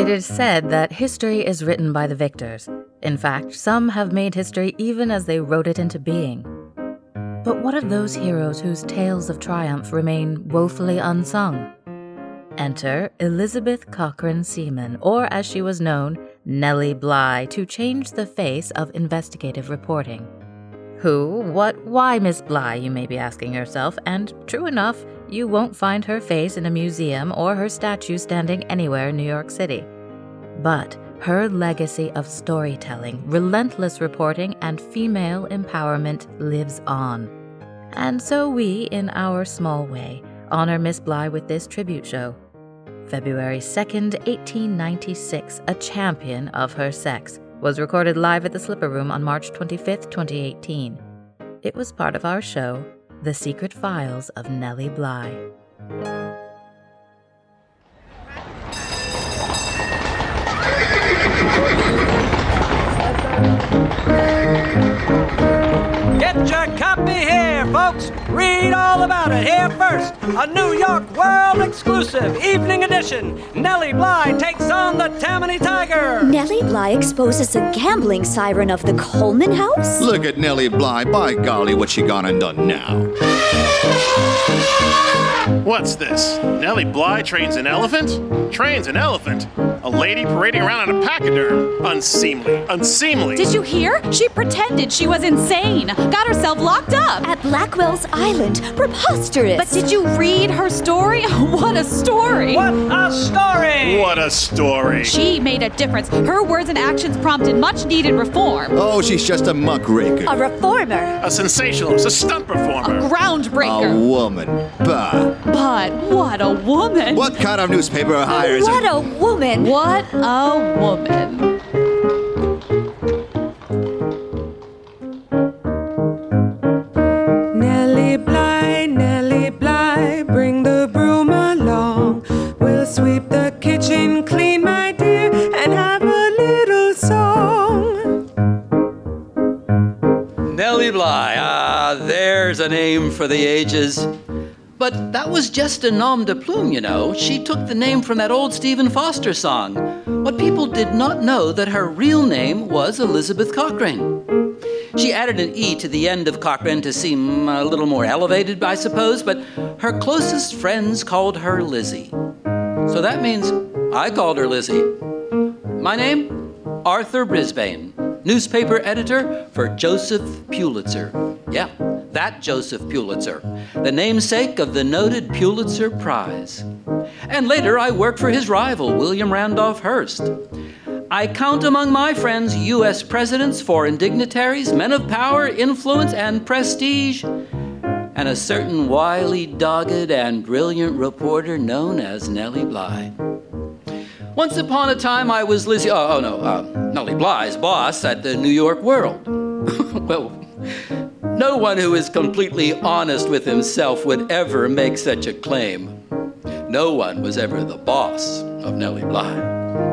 It is said that history is written by the victors. In fact, some have made history even as they wrote it into being. But what of those heroes whose tales of triumph remain woefully unsung? Enter Elizabeth Cochrane Seaman, or as she was known, Nellie Bly, to change the face of investigative reporting. Who, what, why Miss Bly, you may be asking yourself, and true enough, you won't find her face in a museum or her statue standing anywhere in New York City. But her legacy of storytelling, relentless reporting, and female empowerment lives on. And so we, in our small way, honor Miss Bly with this tribute show. February 2nd, 1896, a champion of her sex, was recorded live at the Slipper Room on March 25th, 2018. It was part of our show, The Secret Files of Nellie Bly. Get your copy here, folks. Read all about it here first. A New York World exclusive evening edition. Nellie Bly takes on the Tammany Tiger. Nellie Bly exposes a gambling siren of the Coleman House? Look at Nellie Bly. By golly, what she gone and done now? What's this? Nellie Bly trains an elephant? Trains an elephant? A lady parading around on a pachyderm? Unseemly. Unseemly. Did you hear? She pretended she was insane. Got herself locked up. At Blackwell's Island. Preposterous. But did you read her story? What a story. What a story. What a story. She made a difference. Her words and actions prompted much-needed reform. Oh, she's just a muckraker. A reformer. A sensationalist. A stunt performer. A groundbreaker. A woman. Bah. But what a woman. What kind of newspaper hires her? What a woman. What a woman. Nellie Bly, bring the broom along. We'll sweep the kitchen clean, my dear, and have a little song. Nellie Bly, there's a name for the ages. But that was just a nom de plume, you know. She took the name from that old Stephen Foster song. What people did not know that her real name was Elizabeth Cochrane. She added an E to the end of Cochrane to seem a little more elevated, I suppose, but her closest friends called her Lizzie. So that means I called her Lizzie. My name? Arthur Brisbane, newspaper editor for Joseph Pulitzer. Yeah, that Joseph Pulitzer, the namesake of the noted Pulitzer Prize. And later I worked for his rival, William Randolph Hearst. I count among my friends U.S. presidents, foreign dignitaries, men of power, influence, and prestige, and a certain wily, dogged, and brilliant reporter known as Nellie Bly. Once upon a time, I was Nellie Bly's boss at the New York World. Well, no one who is completely honest with himself would ever make such a claim. No one was ever the boss of Nellie Bly.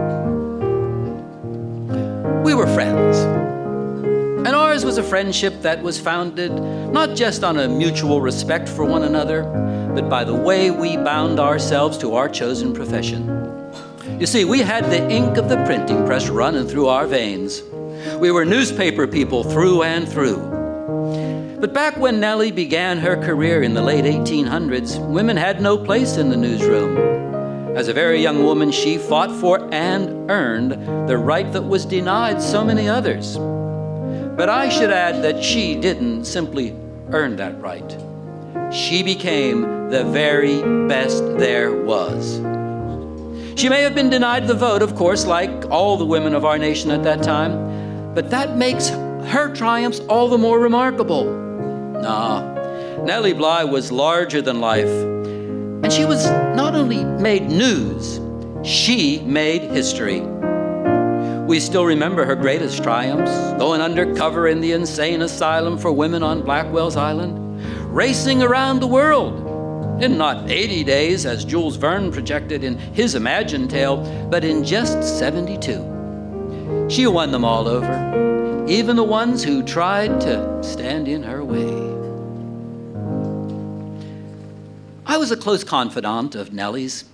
We were friends. And ours was a friendship that was founded not just on a mutual respect for one another, but by the way we bound ourselves to our chosen profession. You see, we had the ink of the printing press running through our veins. We were newspaper people through and through. But back when Nellie began her career in the late 1800s, women had no place in the newsroom. As a very young woman, she fought for and earned the right that was denied so many others. But I should add that she didn't simply earn that right. She became the very best there was. She may have been denied the vote, of course, like all the women of our nation at that time, but that makes her triumphs all the more remarkable. Nellie Bly was larger than life. And she was not only made news, she made history. We still remember her greatest triumphs, going undercover in the insane asylum for women on Blackwell's Island, racing around the world in not 80 days, as Jules Verne projected in his imagined tale, but in just 72. She won them all over, even the ones who tried to stand in her way. I was a close confidant of Nellie's.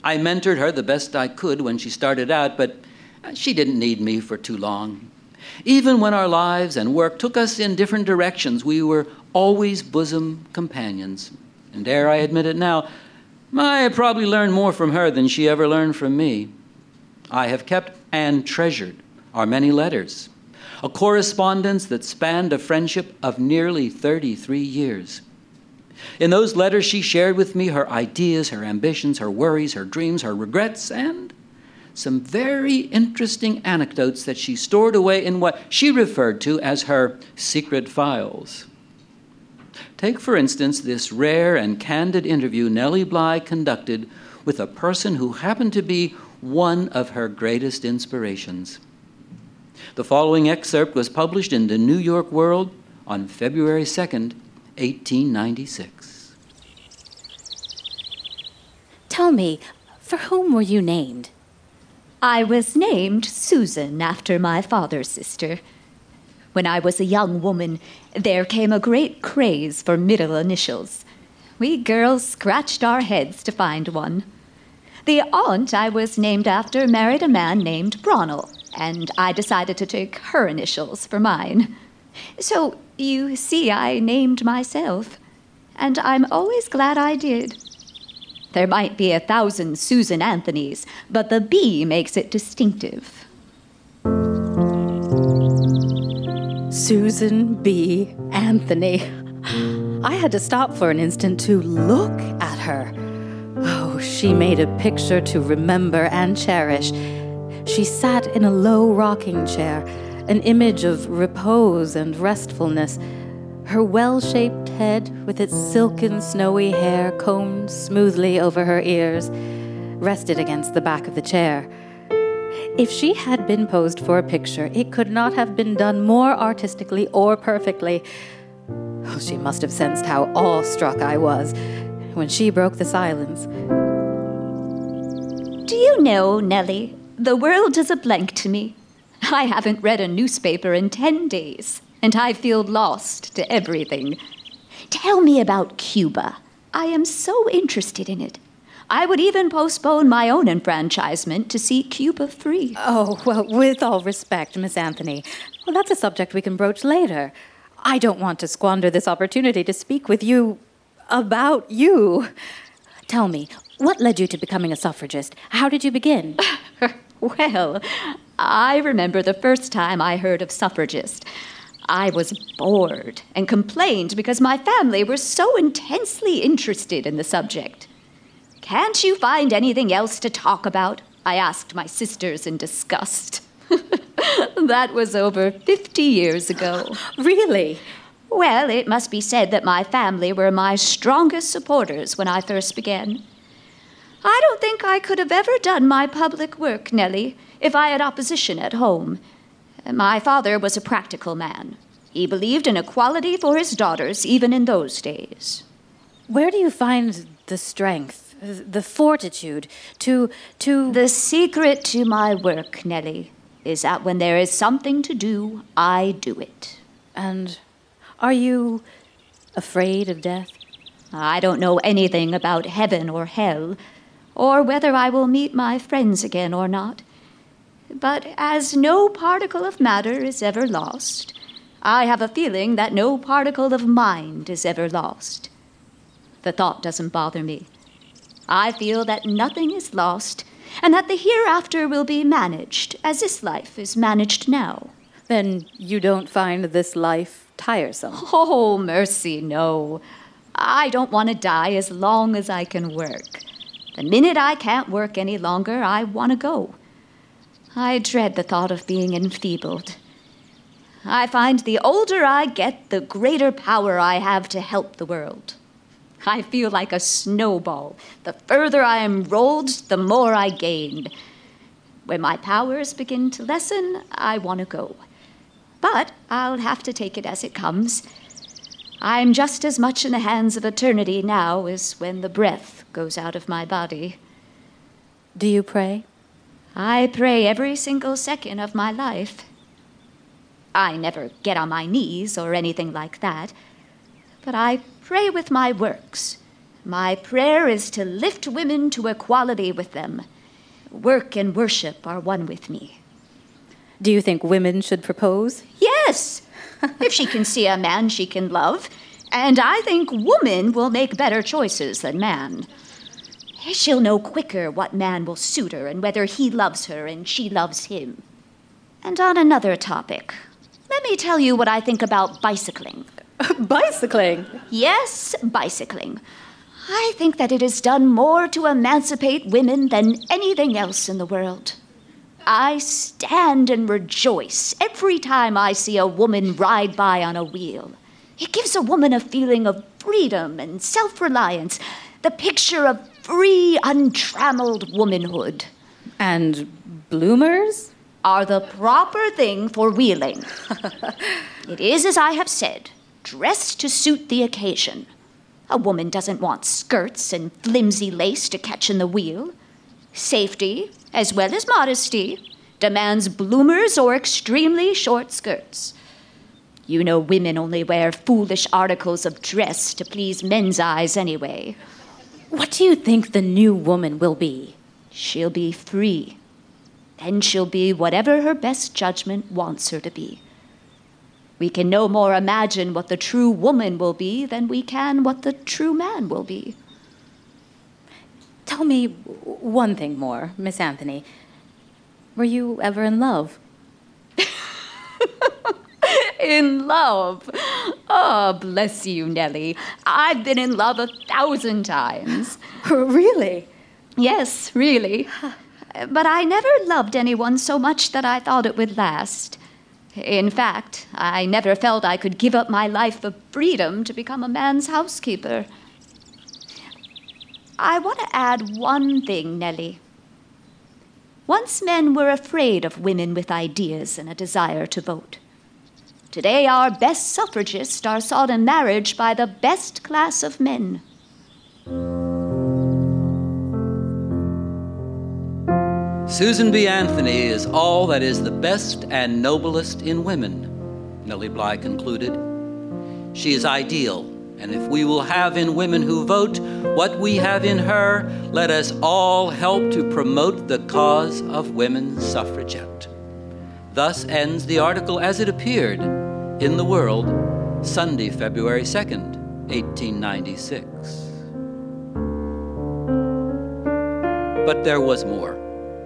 I mentored her the best I could when she started out, but she didn't need me for too long. Even when our lives and work took us in different directions, we were always bosom companions. And dare I admit it now, I probably learned more from her than she ever learned from me. I have kept and treasured our many letters, a correspondence that spanned a friendship of nearly 33 years. In those letters, she shared with me her ideas, her ambitions, her worries, her dreams, her regrets, and some very interesting anecdotes that she stored away in what she referred to as her secret files. Take, for instance, this rare and candid interview Nellie Bly conducted with a person who happened to be one of her greatest inspirations. The following excerpt was published in the New York World on February 2nd, 1896. Tell me, for whom were you named? I was named Susan after my father's sister. When I was a young woman, there came a great craze for middle initials. We girls scratched our heads to find one. The aunt I was named after married a man named Bronnell, and I decided to take her initials for mine. So, you see, I named myself, and I'm always glad I did. There might be 1,000 Susan Anthonys, but the B makes it distinctive. Susan B. Anthony. I had to stop for an instant to look at her. Oh, she made a picture to remember and cherish. She sat in a low rocking chair, an image of repose and restfulness. Her well-shaped head, with its silken, snowy hair combed smoothly over her ears, rested against the back of the chair. If she had been posed for a picture, it could not have been done more artistically or perfectly. Oh, she must have sensed how awestruck I was when she broke the silence. Do you know, Nellie, the world is a blank to me. I haven't read a newspaper in 10 days, and I feel lost to everything. Tell me about Cuba. I am so interested in it. I would even postpone my own enfranchisement to see Cuba free. Oh, well, with all respect, Miss Anthony, well, that's a subject we can broach later. I don't want to squander this opportunity to speak with you about you. Tell me, what led you to becoming a suffragist? How did you begin? Well, I remember the first time I heard of suffragist. I was bored and complained because my family were so intensely interested in the subject. Can't you find anything else to talk about? I asked my sisters in disgust. That was over 50 years ago. Really? Well, it must be said that my family were my strongest supporters when I first began. I don't think I could have ever done my public work, Nellie, if I had opposition at home. My father was a practical man. He believed in equality for his daughters, even in those days. Where do you find the strength, the fortitude to... The secret to my work, Nellie, is that when there is something to do, I do it. And are you afraid of death? I don't know anything about heaven or hell, or whether I will meet my friends again or not. But as no particle of matter is ever lost, I have a feeling that no particle of mind is ever lost. The thought doesn't bother me. I feel that nothing is lost, and that the hereafter will be managed as this life is managed now. Then you don't find this life tiresome? Oh, mercy, no. I don't want to die as long as I can work. The minute I can't work any longer, I want to go. I dread the thought of being enfeebled. I find the older I get, the greater power I have to help the world. I feel like a snowball. The further I am rolled, the more I gain. When my powers begin to lessen, I want to go. But I'll have to take it as it comes. I'm just as much in the hands of eternity now as when the breath goes out of my body. Do you pray? I pray every single second of my life. I never get on my knees or anything like that, but I pray with my works, My prayer is to lift women to equality with them. Work and worship are one with me. Do you think women should propose? Yes, if she can see a man she can love. And I think woman will make better choices than man. She'll know quicker what man will suit her and whether he loves her and she loves him. And on another topic, let me tell you what I think about bicycling. Bicycling? Yes, bicycling. I think that it has done more to emancipate women than anything else in the world. I stand and rejoice every time I see a woman ride by on a wheel. It gives a woman a feeling of freedom and self-reliance, the picture of free, untrammeled womanhood. And bloomers? Are the proper thing for wheeling. It is, as I have said, dressed to suit the occasion. A woman doesn't want skirts and flimsy lace to catch in the wheel. Safety, as well as modesty, demands bloomers or extremely short skirts. You know women only wear foolish articles of dress to please men's eyes anyway. What do you think the new woman will be? She'll be free. Then she'll be whatever her best judgment wants her to be. We can no more imagine what the true woman will be than we can what the true man will be. Tell me one thing more, Miss Anthony. Were you ever in love? In love? Oh, bless you, Nellie. I've been in love 1,000 times. Really? Yes, really. But I never loved anyone so much that I thought it would last. In fact, I never felt I could give up my life of freedom to become a man's housekeeper. I want to add one thing, Nellie. Once men were afraid of women with ideas and a desire to vote. Today, our best suffragists are sought in marriage by the best class of men. Susan B. Anthony is all that is the best and noblest in women, Nellie Bly concluded. She is ideal, and if we will have in women who vote what we have in her, let us all help to promote the cause of women's suffragette. Thus ends the article as it appeared in The World, Sunday, February 2nd, 1896. But there was more.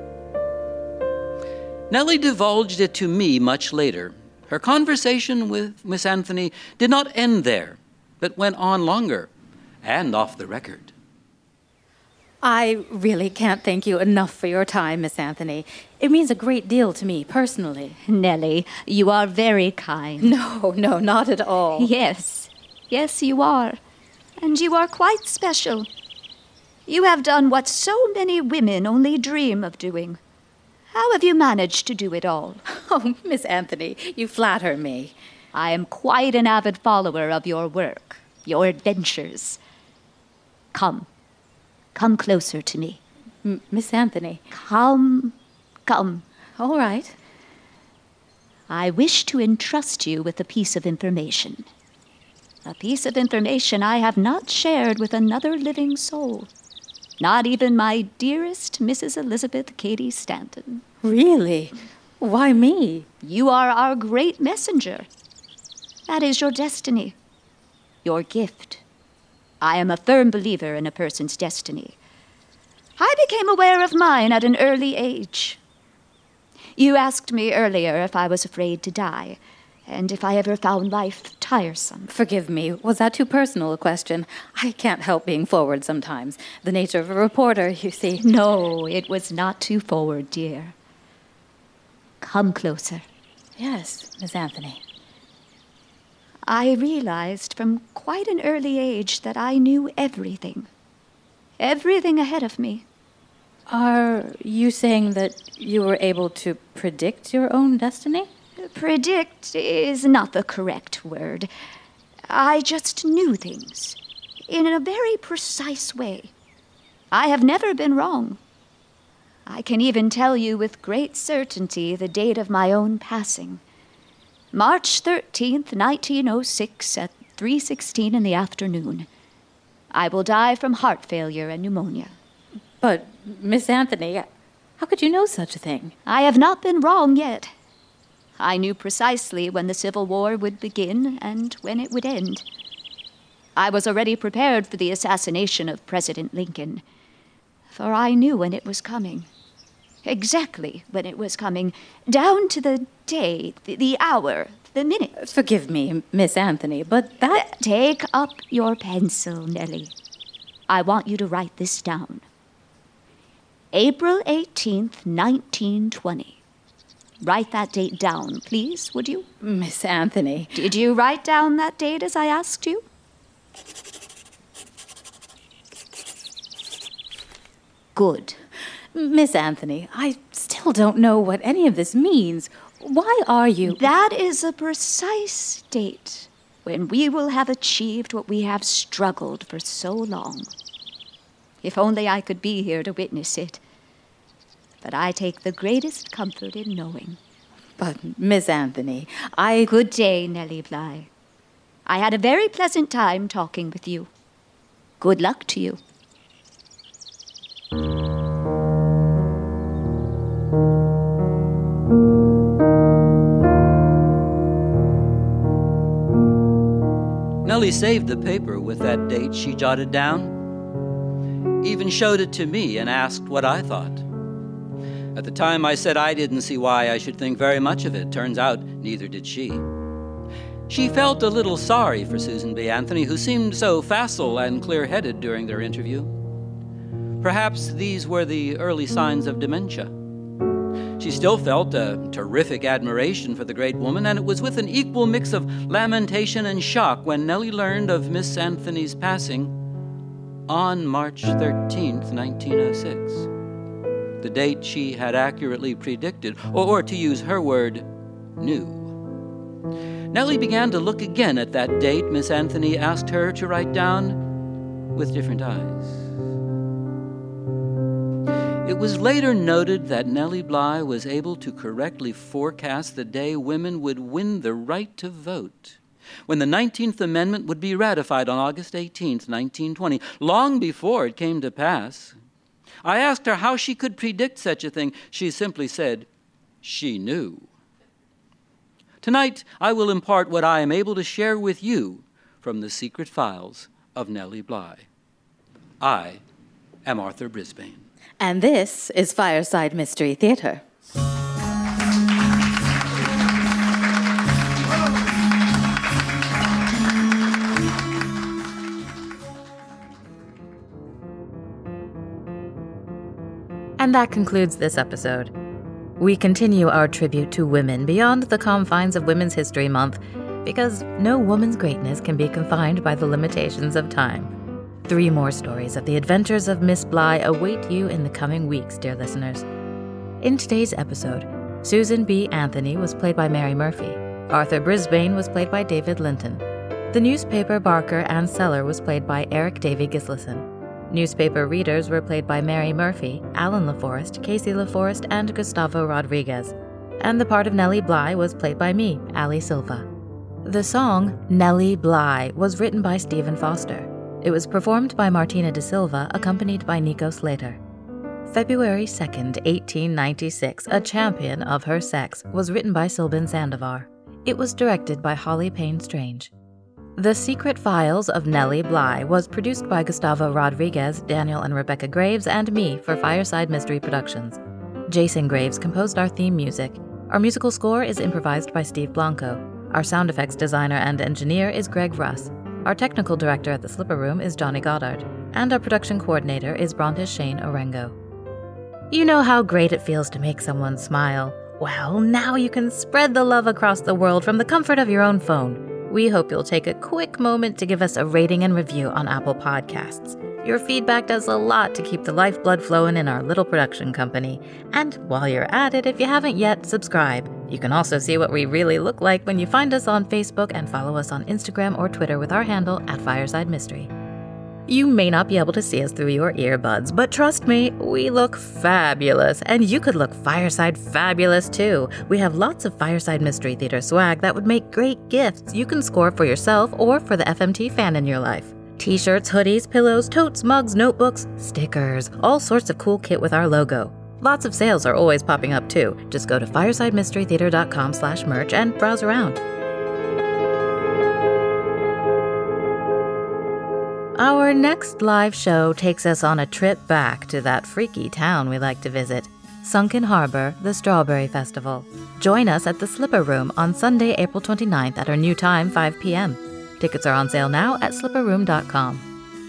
Nellie divulged it to me much later. Her conversation with Miss Anthony did not end there, but went on longer and off the record. I really can't thank you enough for your time, Miss Anthony. It means a great deal to me personally. Nellie, you are very kind. No, not at all. Yes, you are. And you are quite special. You have done what so many women only dream of doing. How have you managed to do it all? Oh, Miss Anthony, you flatter me. I am quite an avid follower of your work, your adventures. Come closer to me. Miss Anthony. Come. All right. I wish to entrust you with a piece of information. A piece of information I have not shared with another living soul. Not even my dearest Mrs. Elizabeth Cady Stanton. Really? Why me? You are our great messenger. That is your destiny. Your gift. I am a firm believer in a person's destiny. I became aware of mine at an early age. You asked me earlier if I was afraid to die, and if I ever found life tiresome. Forgive me, was that too personal a question? I can't help being forward sometimes. The nature of a reporter, you see. No, it was not too forward, dear. Come closer. Yes, Miss Anthony. I realized from quite an early age that I knew everything. Everything ahead of me. Are you saying that you were able to predict your own destiny? Predict is not the correct word. I just knew things in a very precise way. I have never been wrong. I can even tell you with great certainty the date of my own passing. March 13th, 1906, at 3:16 in the afternoon. I will die from heart failure and pneumonia. But, Miss Anthony, how could you know such a thing? I have not been wrong yet. I knew precisely when the Civil War would begin and when it would end. I was already prepared for the assassination of President Lincoln, for I knew when it was coming. Exactly when it was coming, down to the day, the hour, the minute. Forgive me, Miss Anthony, but that... Take up your pencil, Nellie. I want you to write this down. April 18th, 1920. Write that date down, please, would you? Miss Anthony... Did you write down that date as I asked you? Good. Miss Anthony, I still don't know what any of this means. Why are you... That is a precise date when we will have achieved what we have struggled for so long. If only I could be here to witness it. But I take the greatest comfort in knowing. But, Miss Anthony, Good day, Nellie Bly. I had a very pleasant time talking with you. Good luck to you. Nellie saved the paper with that date she jotted down. Even showed it to me and asked what I thought. At the time I said I didn't see why I should think very much of it. Turns out neither did she. She felt a little sorry for Susan B. Anthony, who seemed so facile and clear-headed during their interview. Perhaps these were the early signs of dementia. She still felt a terrific admiration for the great woman, and it was with an equal mix of lamentation and shock when Nellie learned of Miss Anthony's passing on March 13th, 1906. The date she had accurately predicted, or to use her word, knew. Nellie began to look again at that date Miss Anthony asked her to write down with different eyes. It was later noted that Nellie Bly was able to correctly forecast the day women would win the right to vote, when the 19th Amendment would be ratified on August 18th, 1920, long before it came to pass. I asked her how she could predict such a thing. She simply said, she knew. Tonight, I will impart what I am able to share with you from the secret files of Nellie Bly. I am Arthur Brisbane. And this is Fireside Mystery Theater. And that concludes this episode. We continue our tribute to women beyond the confines of Women's History Month, because no woman's greatness can be confined by the limitations of time. 3 more stories of the adventures of Miss Bly await you in the coming weeks, dear listeners. In today's episode, Susan B. Anthony was played by Mary Murphy. Arthur Brisbane was played by David Linton. The newspaper barker and seller was played by Eric Davy Gislason. Newspaper readers were played by Mary Murphy, Alan LaForest, Casey LaForest, and Gustavo Rodriguez. And the part of Nellie Bly was played by me, Ali Silva. The song, Nellie Bly, was written by Stephen Foster. It was performed by Martina de Silva, accompanied by Nico Slater. February 2nd, 1896, A Champion of Her Sex, was written by Sylvan Sandovar. It was directed by Holly Payne Strange. The Secret Files of Nellie Bly was produced by Gustavo Rodriguez, Daniel and Rebecca Graves, and me for Fireside Mystery Productions. Jason Graves composed our theme music. Our musical score is improvised by Steve Blanco. Our sound effects designer and engineer is Greg Russ. Our technical director at the Slipper Room is Johnny Goddard. And our production coordinator is Brontes Shane Orengo. You know how great it feels to make someone smile? Well, now you can spread the love across the world from the comfort of your own phone. We hope you'll take a quick moment to give us a rating and review on Apple Podcasts. Your feedback does a lot to keep the lifeblood flowing in our little production company. And while you're at it, if you haven't yet, subscribe. You can also see what we really look like when you find us on Facebook and follow us on Instagram or Twitter with our handle @Fireside Mystery. You may not be able to see us through your earbuds, but trust me, we look fabulous, and you could look fireside fabulous too. We have lots of Fireside Mystery Theater swag that would make great gifts you can score for yourself or for the FMT fan in your life. T-shirts, hoodies, pillows, totes, mugs, notebooks, stickers, all sorts of cool kit with our logo. Lots of sales are always popping up too. Just go to firesidemysterytheater.com/merch and browse around. Our next live show takes us on a trip back to that freaky town we like to visit, Sunken Harbor, the Strawberry Festival. Join us at the Slipper Room on Sunday, April 29th at our new time, 5 p.m. Tickets are on sale now at slipperroom.com.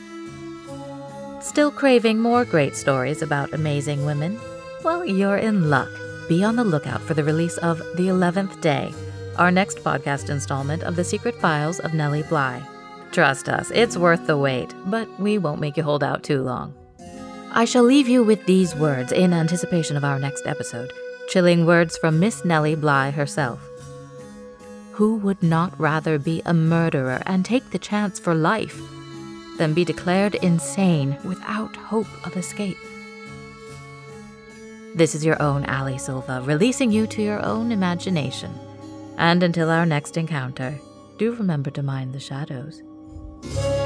Still craving more great stories about amazing women? Well, you're in luck. Be on the lookout for the release of The 11th Day, our next podcast installment of The Secret Files of Nellie Bly. Trust us, it's worth the wait, but we won't make you hold out too long. I shall leave you with these words in anticipation of our next episode, chilling words from Miss Nellie Bly herself. Who would not rather be a murderer and take the chance for life than be declared insane without hope of escape? This is your own Ali Silva, releasing you to your own imagination. And until our next encounter, do remember to mind the shadows.